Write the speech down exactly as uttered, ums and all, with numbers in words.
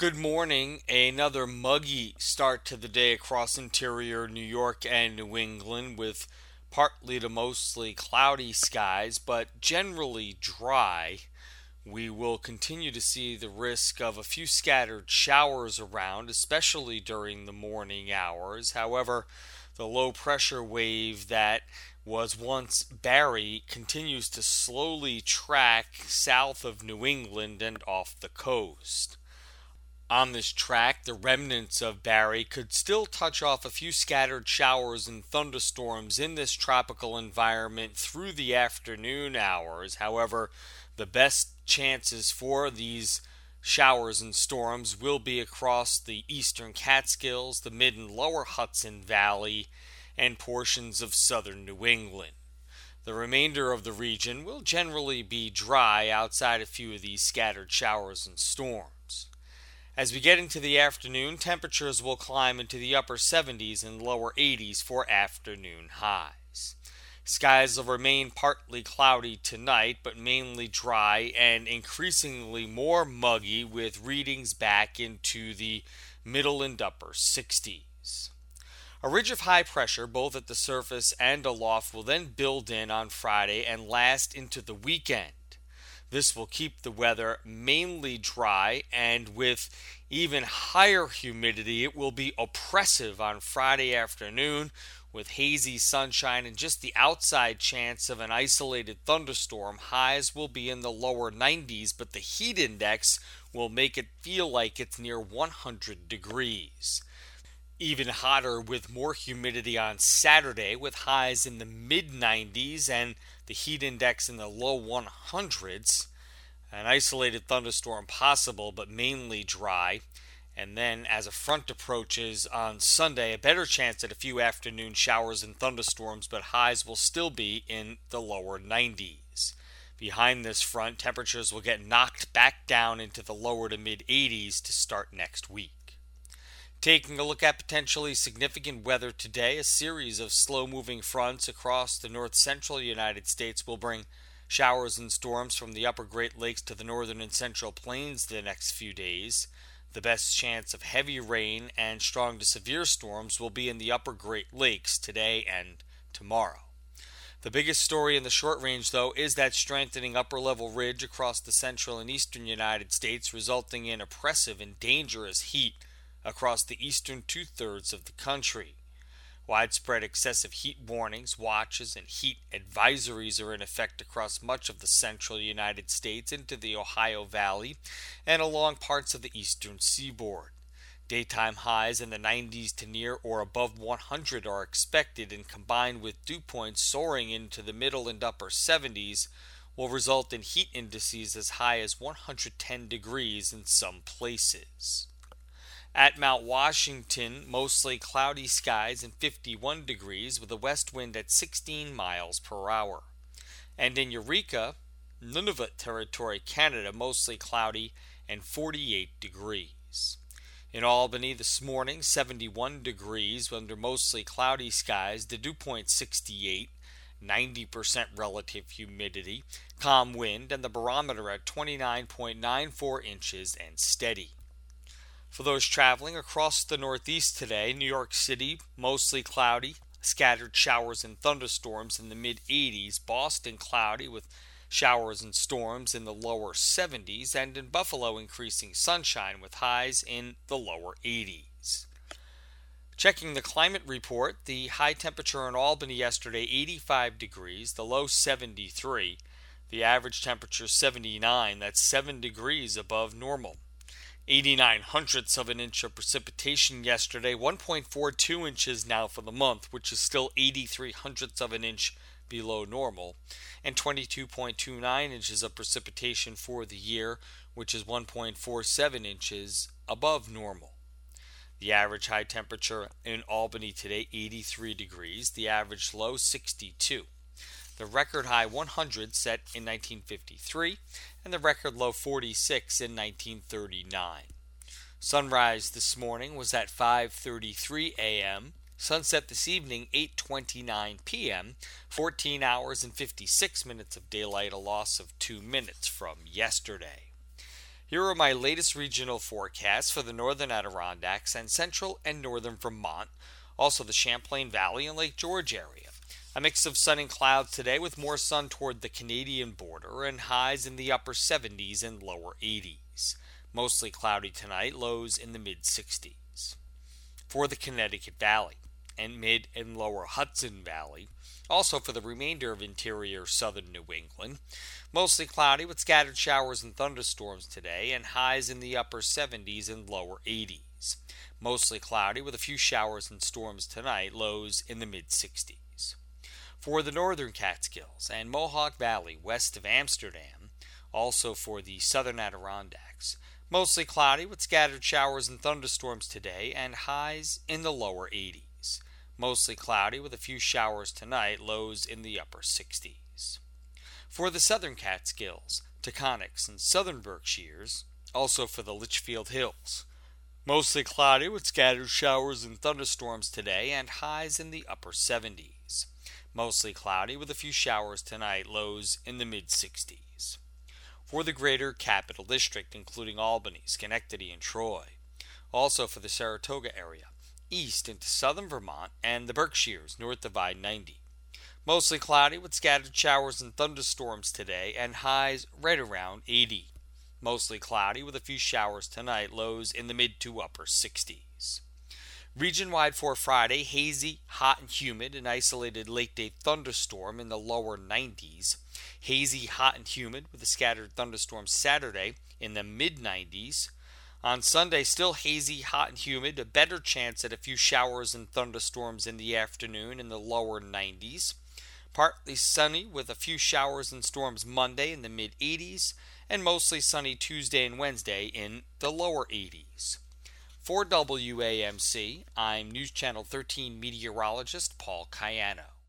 Good morning. Another muggy start to the day across interior New York and New England with partly to mostly cloudy skies, but generally dry. We will continue to see the risk of a few scattered showers around, especially during the morning hours. However, the low pressure wave that was once Barry continues to slowly track south of New England and off the coast. On this track, the remnants of Barry could still touch off a few scattered showers and thunderstorms in this tropical environment through the afternoon hours. However, the best chances for these showers and storms will be across the eastern Catskills, the mid and lower Hudson Valley, and portions of southern New England. The remainder of the region will generally be dry outside a few of these scattered showers and storms. As we get into the afternoon, temperatures will climb into the upper seventies and lower eighties for afternoon highs. Skies will remain partly cloudy tonight, but mainly dry and increasingly more muggy with readings back into the middle and upper sixties. A ridge of high pressure, both at the surface and aloft, will then build in on Friday and last into the weekend. This will keep the weather mainly dry, and with even higher humidity, it will be oppressive on Friday afternoon with hazy sunshine and just the outside chance of an isolated thunderstorm. Highs will be in the lower nineties, but the heat index will make it feel like it's near one hundred degrees. Even hotter with more humidity on Saturday, with highs in the mid nineties and the heat index in the low one hundreds. An isolated thunderstorm possible, but mainly dry. And then as a front approaches on Sunday, a better chance at a few afternoon showers and thunderstorms, but highs will still be in the lower nineties. Behind this front, temperatures will get knocked back down into the lower to mid eighties to start next week. Taking a look at potentially significant weather today, a series of slow-moving fronts across the north-central United States will bring showers and storms from the upper Great Lakes to the northern and central plains the next few days. The best chance of heavy rain and strong to severe storms will be in the upper Great Lakes today and tomorrow. The biggest story in the short range, though, is that strengthening upper-level ridge across the central and eastern United States, resulting in oppressive and dangerous heat across the eastern two-thirds of the country. Widespread excessive heat warnings, watches, and heat advisories are in effect across much of the central United States into the Ohio Valley and along parts of the eastern seaboard. Daytime highs in the nineties to near or above one hundred are expected, and combined with dew points soaring into the middle and upper seventies will result in heat indices as high as one hundred ten degrees in some places. At Mount Washington, mostly cloudy skies and fifty-one degrees with a west wind at sixteen miles per hour. And in Eureka, Nunavut Territory, Canada, mostly cloudy and forty-eight degrees. In Albany this morning, seventy-one degrees under mostly cloudy skies, the dew point sixty-eight, ninety percent relative humidity, calm wind, and the barometer at twenty-nine point nine four inches and steady. For those traveling across the Northeast today, New York City, mostly cloudy, scattered showers and thunderstorms in the mid eighties, Boston cloudy with showers and storms in the lower seventies, and in Buffalo increasing sunshine with highs in the lower eighties. Checking the climate report, the high temperature in Albany yesterday, eighty-five degrees, the low seventy-three, the average temperature seventy-nine, that's seven degrees above normal. eighty-nine hundredths of an inch of precipitation yesterday, one point four two inches now for the month, which is still eighty-three hundredths of an inch below normal, and twenty-two point two nine inches of precipitation for the year, which is one point four seven inches above normal. The average high temperature in Albany today, eighty-three degrees, the average low, sixty-two. The record high one hundred set in nineteen fifty-three, and the record low forty-six in nineteen thirty-nine. Sunrise this morning was at five thirty-three a.m. Sunset this evening, eight twenty-nine p.m., fourteen hours and fifty-six minutes of daylight, a loss of two minutes from yesterday. Here are my latest regional forecasts for the northern Adirondacks and central and northern Vermont, also the Champlain Valley and Lake George area. A mix of sun and clouds today with more sun toward the Canadian border and highs in the upper seventies and lower eighties. Mostly cloudy tonight, lows in the mid sixties. For the Connecticut Valley and mid and lower Hudson Valley, also for the remainder of interior southern New England, mostly cloudy with scattered showers and thunderstorms today and highs in the upper seventies and lower eighties. Mostly cloudy with a few showers and storms tonight, lows in the mid sixties. For the northern Catskills and Mohawk Valley west of Amsterdam, also for the southern Adirondacks, mostly cloudy with scattered showers and thunderstorms today and highs in the lower eighties. Mostly cloudy with a few showers tonight, lows in the upper sixties. For the southern Catskills, Taconics, and southern Berkshires, also for the Litchfield Hills, mostly cloudy with scattered showers and thunderstorms today and highs in the upper seventies. Mostly cloudy with a few showers tonight, lows in the mid sixties. For the greater Capital District, including Albany, Schenectady, and Troy, also for the Saratoga area, east into southern Vermont and the Berkshires north of I ninety. Mostly cloudy with scattered showers and thunderstorms today and highs right around eighty. Mostly cloudy with a few showers tonight, lows in the mid to upper sixties. Region-wide for Friday, hazy, hot and humid, an isolated late-day thunderstorm in the lower nineties. Hazy, hot and humid with a scattered thunderstorm Saturday in the mid nineties. On Sunday, still hazy, hot and humid, a better chance at a few showers and thunderstorms in the afternoon in the lower nineties. Partly sunny with a few showers and storms Monday in the mid eighties, and mostly sunny Tuesday and Wednesday in the lower eighties. For W A M C, I'm News Channel thirteen meteorologist Paul Cayano.